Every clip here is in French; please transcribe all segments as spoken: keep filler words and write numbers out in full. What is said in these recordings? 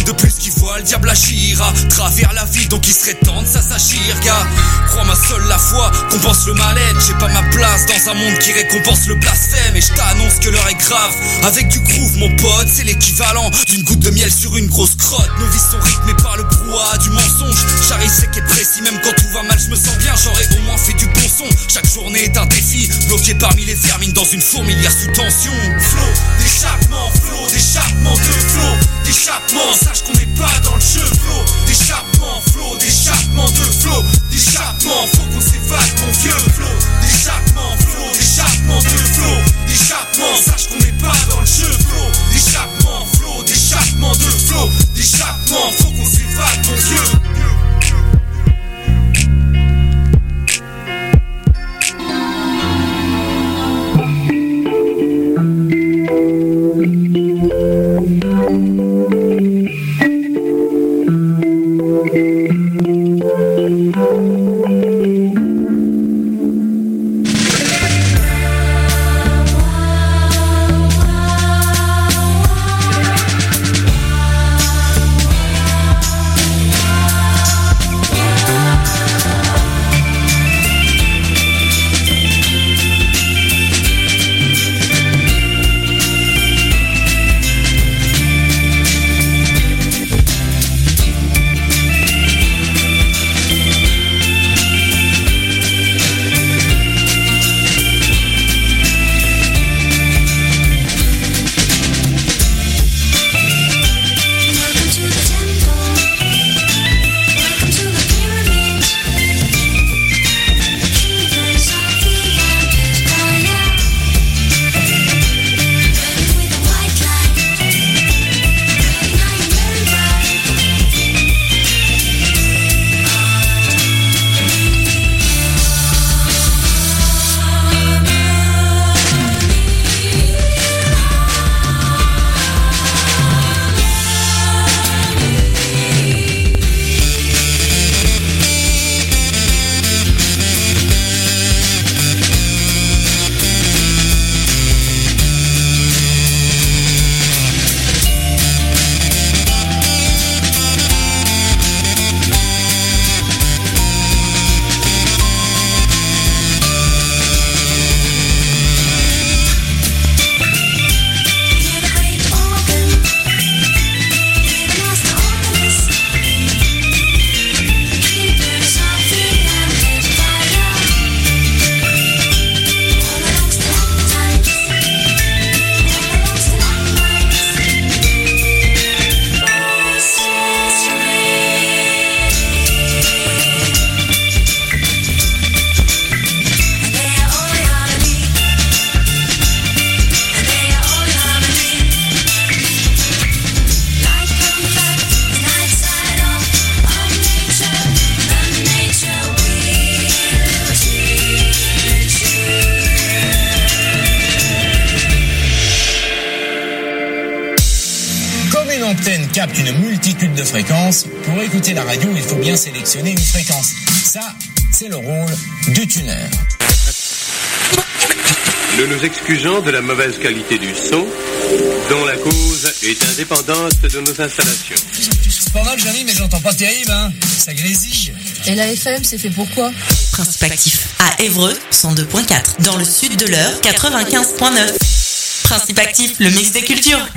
de plus qui voit le diable agir à travers la vie, donc il serait temps de ça s'agir, gars. Crois-moi, seule la foi compense le mal-être. J'ai pas ma place dans un monde qui récompense le blasphème. Et je t'annonce que l'heure est grave. Avec du groove, mon pote, c'est l'équivalent d'une goutte de miel sur une grosse crotte. Nos vies sont rythmées par le brouhaha du mensonge. J'arrive sec et précis, même quand tout va mal, je me sens bien. J'aurais au moins fait du bon son. Chaque journée est un défi, bloqué parmi les vermines dans une fourmilière sous tension. Flow d'échappement, flow d'échappement de flow d'échappement. Sache qu'on n'est pas dans le jeu. Flow d'échappement, flow d'échappement de flow d'échappement. Faut qu'on s'évade, mon vieux. Flow d'échappement, flow d'échappement de flow d'échappement. Sache qu'on n'est pas dans le jeu. Flow d'échappement, flow d'échappement de flow d'échappement. Faut qu'on s'évade, mon vieux. capte une multitude de fréquences. Pour écouter la radio, il faut bien sélectionner une fréquence. Ça, c'est le rôle du tuner. Nous nous excusons de la mauvaise qualité du son, dont la cause est indépendante de nos installations. C'est pas mal, Johnny, mais j'entends pas terrible, hein. Ça grésille. Et la F M, c'est fait pour quoi? Principe actif. À Évreux, cent deux virgule quatre. Dans le sud de l'Eure, quatre-vingt-quinze virgule neuf. Principe actif, le mix des cultures.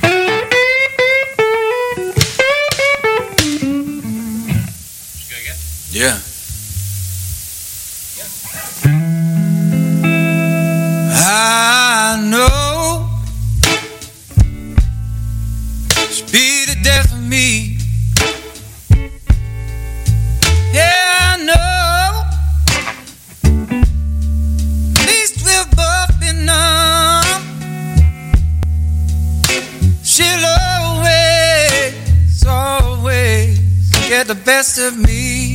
Yeah. I know it's be the death of me. Yeah, I know. At least we'll both be numb. She'll always, always get the best of me.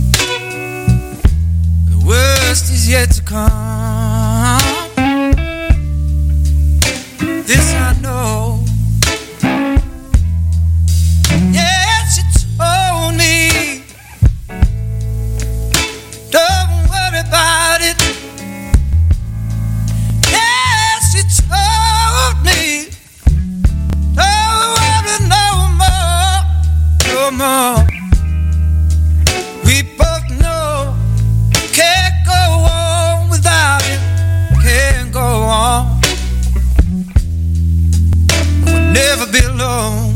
The worst is yet to come. This I know. Yeah, she told me, don't worry about it. Yeah, she told me, don't worry no more. no more. We both know can't go on without it. Can't go on. We'll never be alone.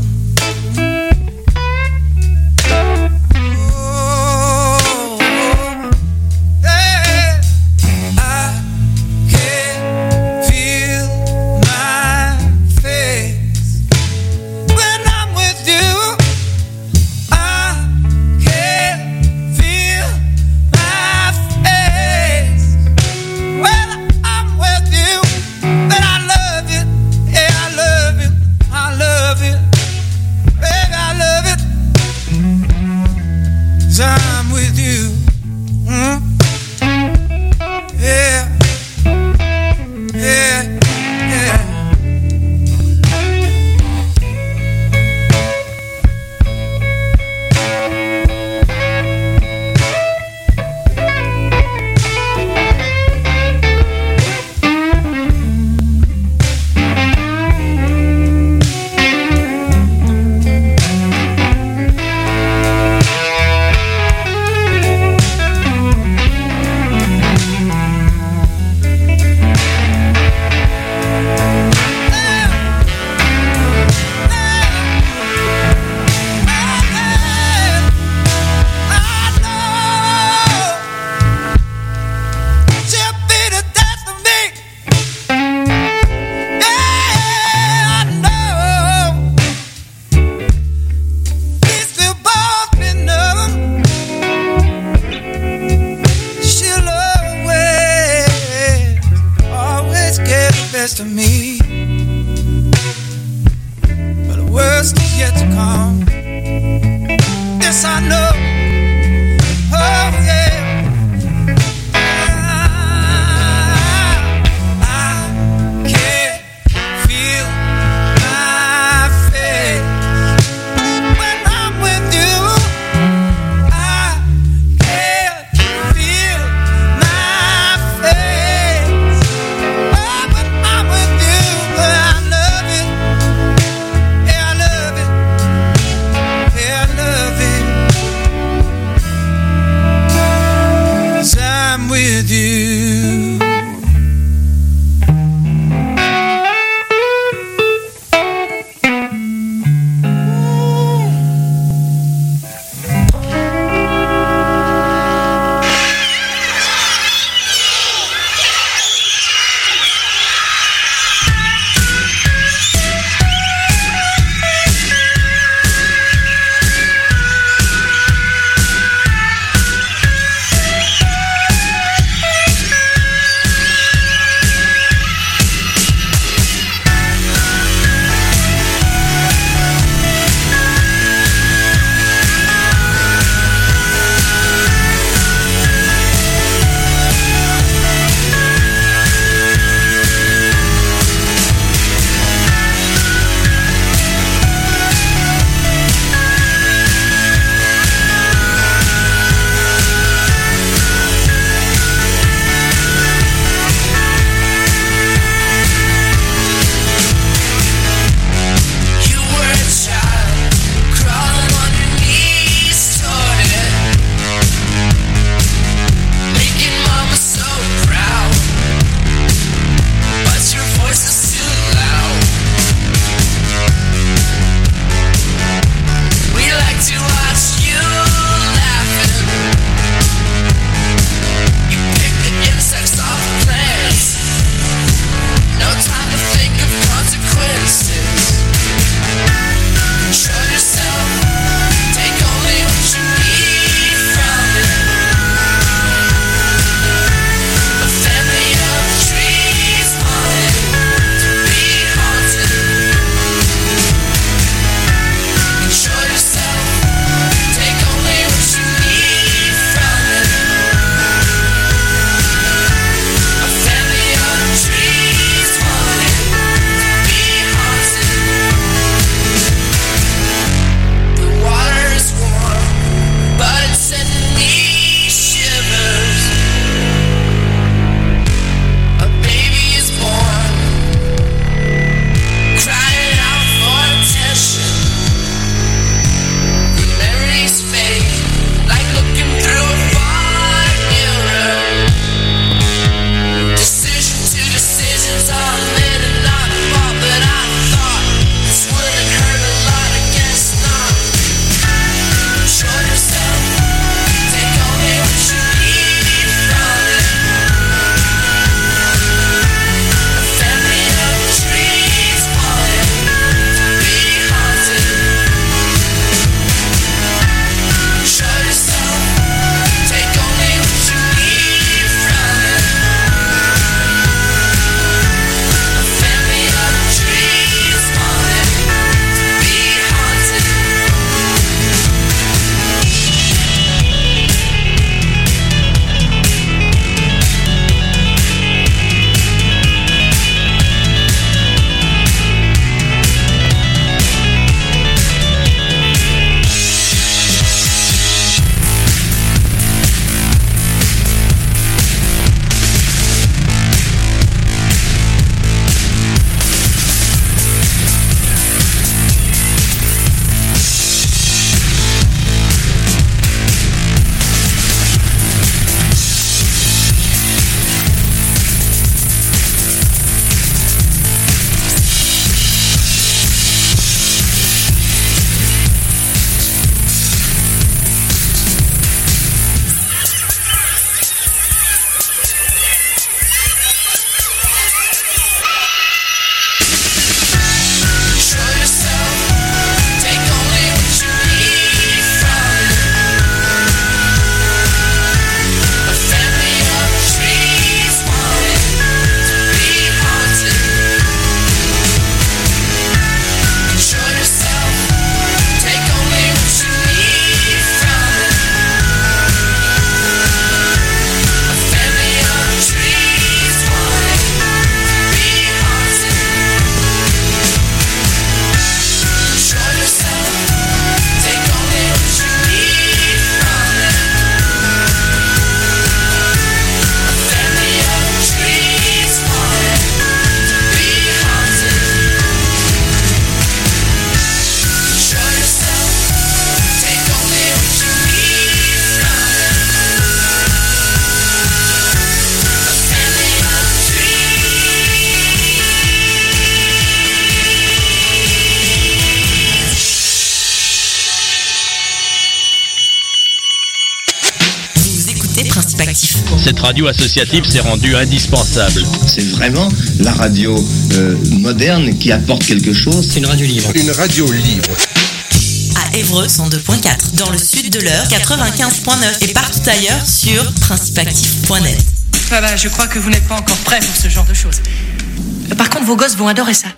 Principe Actif. Cette radio associative s'est rendue indispensable. C'est vraiment la radio euh, moderne qui apporte quelque chose. C'est une radio libre. Une radio libre. À Évreux cent deux point quatre, dans le sud de l'Eure quatre-vingt-quinze point neuf et partout ailleurs sur principe actif point net. Ah bah, je crois que vous n'êtes pas encore prêts pour ce genre de choses. Par contre, vos gosses vont adorer ça.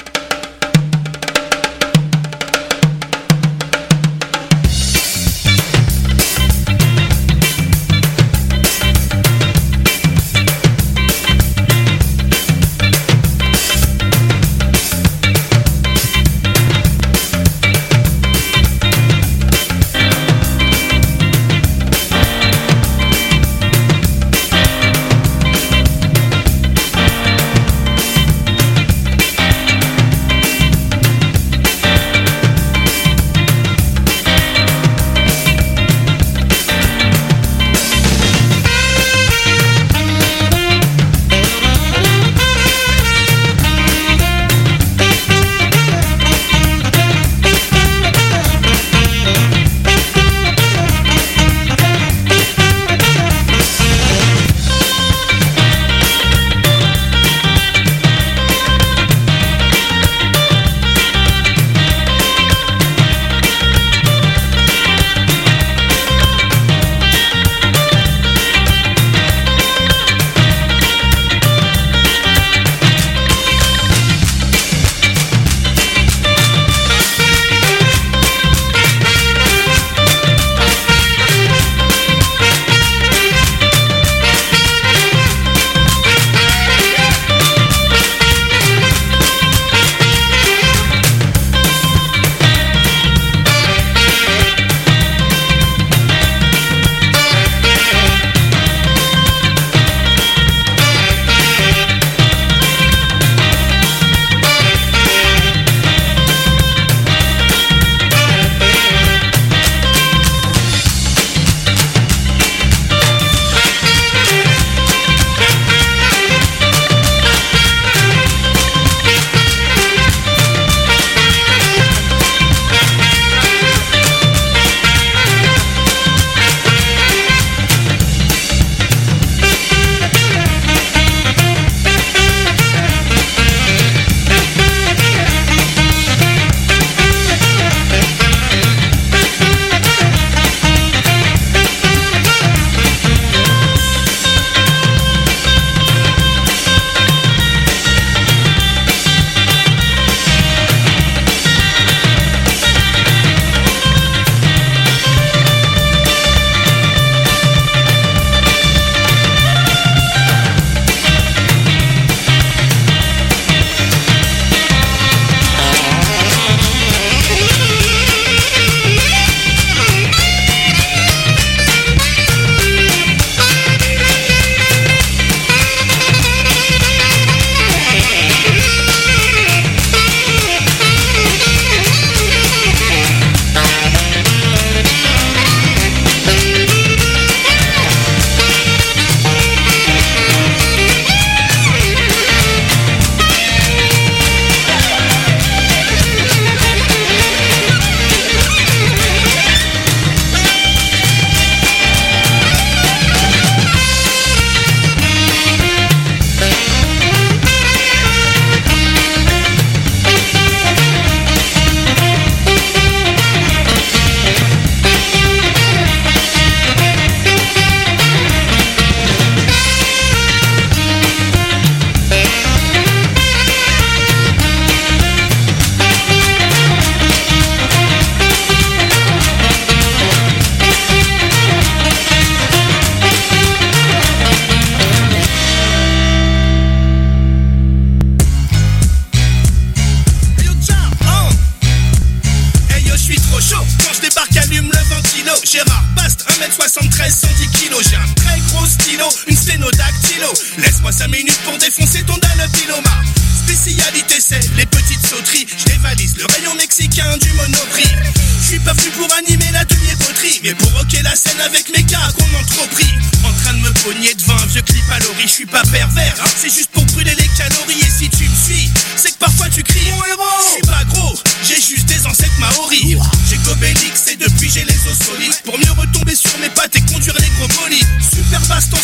soixante-treize, cent dix kilos. J'ai un très gros stylo, une sténodactylo. Laisse-moi cinq minutes pour défoncer ton dalopiloma. Spécialité c'est les petites sauteries. Je dévalise le rayon mexicain du Monoprix. Je suis pas venu pour animer l'atelier poterie, mais pour rocker la scène avec mes gars qu'on en trop pris. En train de me pogner devant un vieux clip à l'ori. Je suis pas pervers, hein, c'est juste pour brûler les calories. Et si tu me suis, c'est que parfois tu cries mon héros. Je suis pas gros, j'ai juste des ancêtres maoris. J'ai Gobélix et depuis j'ai les os solides. Pour mieux retomber sur mes pattes et conduire les gros bolides. Super baston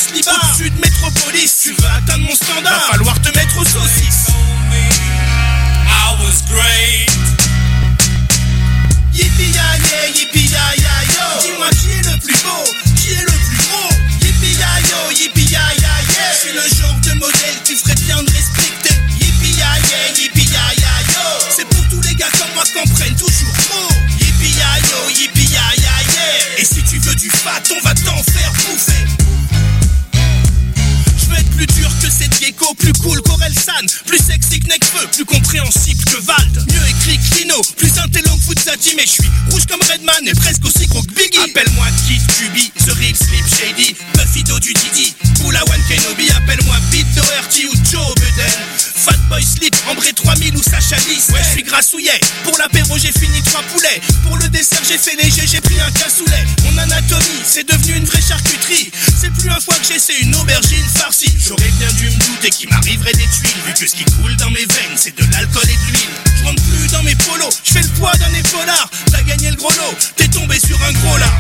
Shady, mais je suis rouge comme Redman et presque aussi gros que Biggie. Appelle-moi Kid Cubi, The Real Slim Shady, Buffy Do du Didi, Oula-Wan Kenobi. Appelle-moi Pete Doherty ou Joe Budden, Fatboy Slim, Ambré trois mille ou Sacha Lys. Ouais, je suis grassouillet, pour l'apéro j'ai fini trois poulets, pour le dessert j'ai fait léger, j'ai pris un cassoulet. Mon anatomie, c'est devenu une vraie charcuterie, c'est plus un foie que j'essaie une aubergine farcie. J'aurais bien dû me douter qu'il m'arriverait des tuiles, vu que ce qui coule dans mes veines c'est de l'alcool et de l'huile. Je rentre plus dans mes polos, je fais le poids d'un épaulard. T'as gagné le gros lot, t'es tombé sur un gros là.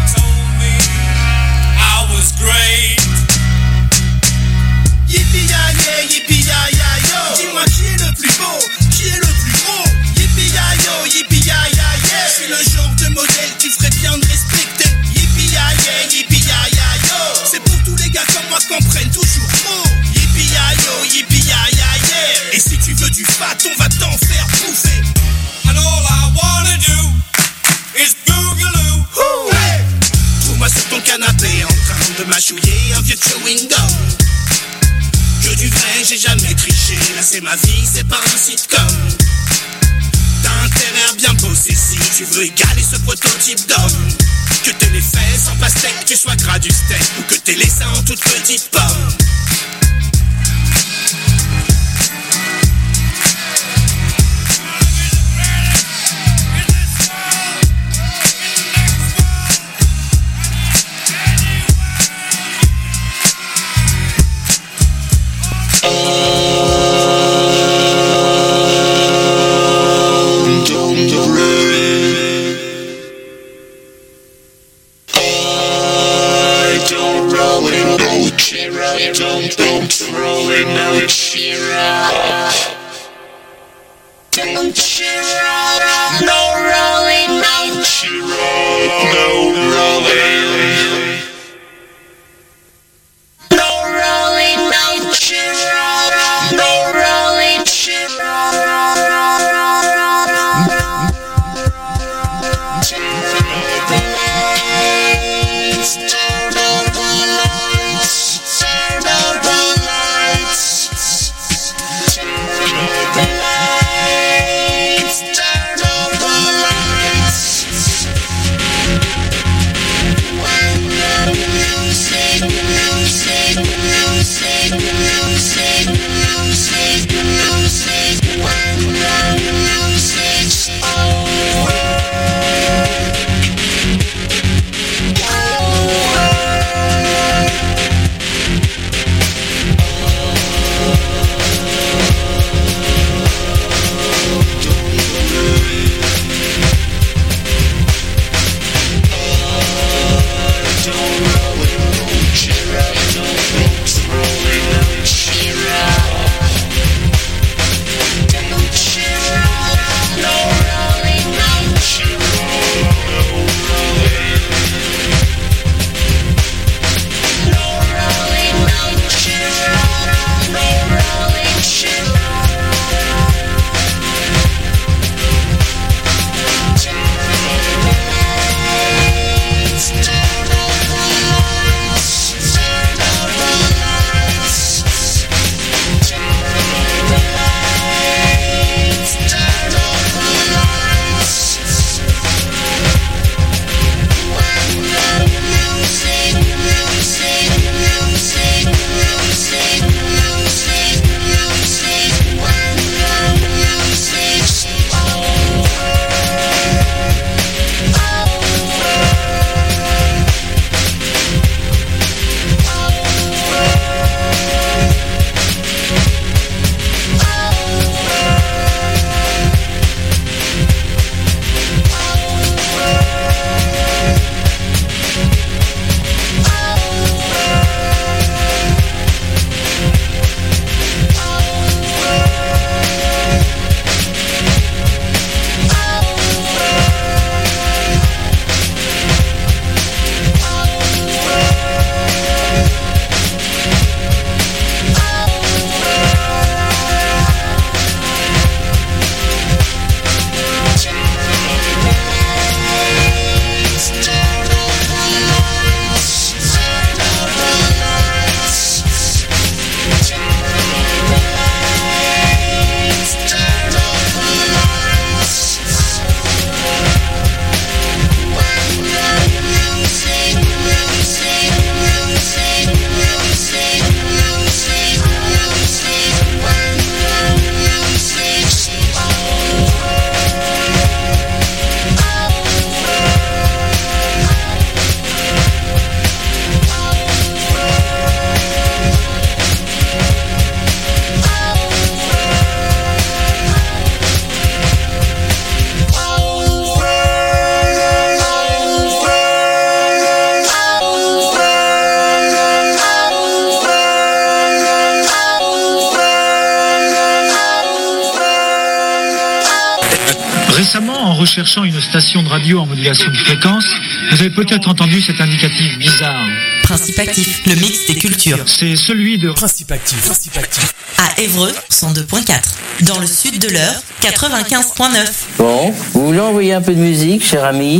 I was great. Yippee-ya-yeah, yippee-ya-ya-yo. Dis-moi qui est le plus beau, qui est le plus gros. Yippee-ya-yo, yippee-ya-ya-yeah. Je suis le genre de modèle qui ferait bien de respecter. Yippee-ya-yeah, yippee-ya-ya-yo. C'est pour tous les gars comme moi qu'on prenne toujours trop. Yippee-ya-yo, yippee-ya-ya-yeah. Et si tu veux du fat, on va t'en faire bouffer. And all I wanna do is boogaloo. Ouh, hey. Trouve-moi sur ton canapé en train de mâchouiller un vieux chewing gum. Que du vrai, j'ai jamais triché. Là c'est ma vie, c'est pas un sitcom. T'as intérêt à bien bosser si tu veux égaler ce prototype d'homme. Que t'aies les fesses en pastèque, que tu sois gras du steak, ou que t'aies les seins en toute petite pomme. Don't, don't throw in no cheer up. Don't cheer up. No rolling, no cheer up. No rolling. No rolling, no cheer up. No rolling, cheer up. recherchant une station de radio en modulation de fréquence, vous avez peut-être entendu cet indicatif bizarre. Principe Actif, le mix des cultures. C'est celui de Principe Actif. Principe Actif. À Évreux, cent deux point quatre. Dans le sud de l'Eure, quatre-vingt-quinze point neuf. Bon, vous voulez envoyer un peu de musique, cher ami ?